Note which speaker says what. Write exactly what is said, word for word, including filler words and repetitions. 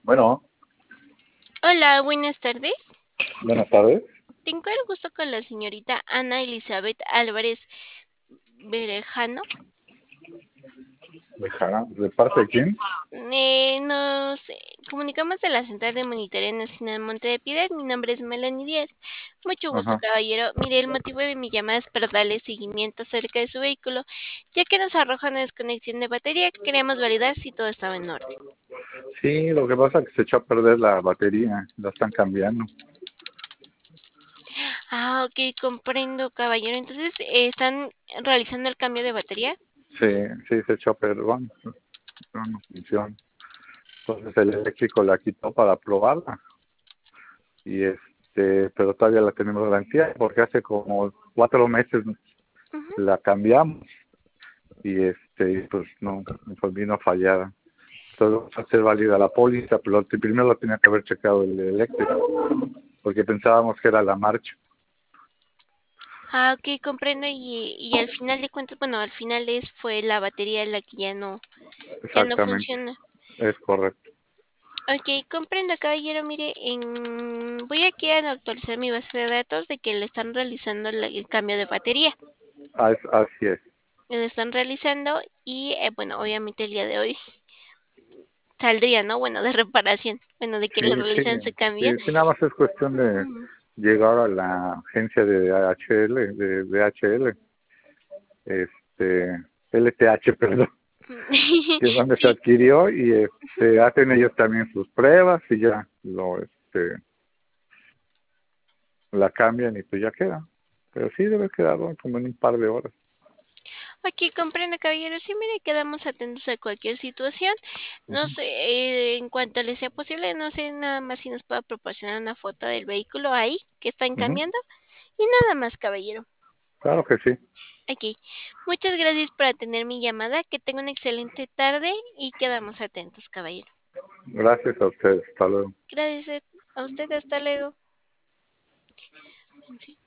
Speaker 1: Bueno,
Speaker 2: Hola, buenas tardes.
Speaker 1: buenas tardes.
Speaker 2: Tengo el gusto con la señorita Ana Elizabeth Álvarez Berejano.
Speaker 1: Dejará, ¿de parte de quién?
Speaker 2: Eh, nos eh, comunicamos de la Central de Monitoreo Nacional Monte de Piedad. Mi nombre es Melanie Díaz. Mucho gusto,
Speaker 1: Ajá.
Speaker 2: caballero. Mire, el motivo de mi llamada es para darle seguimiento acerca de su vehículo, ya que nos arroja una desconexión de batería. Queríamos validar si todo estaba en orden.
Speaker 1: Sí, lo que pasa es que se echó a perder la batería, la están cambiando.
Speaker 2: Ah, ok, comprendo, caballero. Entonces, eh, ¿están realizando el cambio de batería?
Speaker 1: Sí, sí, se echó a perder, bueno, no, no funciona. Entonces el eléctrico la quitó para probarla y este, pero todavía la tenemos garantía porque hace como cuatro meses
Speaker 2: Ujú.
Speaker 1: la cambiamos y este, pues no, pues vino fallada. Entonces vamos a hacer válida la póliza, pero primero lo tenía que haber checado el eléctrico porque pensábamos que era la marcha.
Speaker 2: Ah, ok, comprendo. Y, y al final de cuentas, bueno, al final es fue la batería la que ya no, ya no
Speaker 1: Exactamente,
Speaker 2: funciona.
Speaker 1: es correcto.
Speaker 2: Ok, comprendo, caballero. Mire, en... voy aquí a actualizar mi base de datos de que le están realizando la- el cambio de batería.
Speaker 1: As- Así es.
Speaker 2: Le están realizando y, eh, bueno, obviamente el día de hoy saldría, ¿no? Bueno, de reparación. Bueno, de que le
Speaker 1: Sí, sí,
Speaker 2: realizan su
Speaker 1: sí,
Speaker 2: cambio.
Speaker 1: sí, nada más es cuestión de
Speaker 2: Ujú.
Speaker 1: llegar a la agencia de D H L, de D H L, este, L T H, perdón, que es donde se
Speaker 2: Sí.
Speaker 1: adquirió y
Speaker 2: Ujú.
Speaker 1: este, hacen ellos también sus pruebas y ya lo, este, la cambian y pues ya queda. Pero sí debe quedar, ¿no?, como en un par de horas.
Speaker 2: Aquí comprende, caballero. Sí, mire, quedamos atentos a cualquier situación. No
Speaker 1: Ujú,
Speaker 2: sé, eh, en cuanto le sea posible, no sé nada más si nos pueda proporcionar una foto del vehículo ahí que están
Speaker 1: ujú.
Speaker 2: cambiando. Y nada más, caballero.
Speaker 1: Claro que sí.
Speaker 2: Aquí. Muchas gracias por atender mi llamada. Que tenga una excelente tarde y quedamos atentos, caballero.
Speaker 1: Gracias a ustedes. Hasta luego.
Speaker 2: Gracias a usted. Hasta luego. Sí.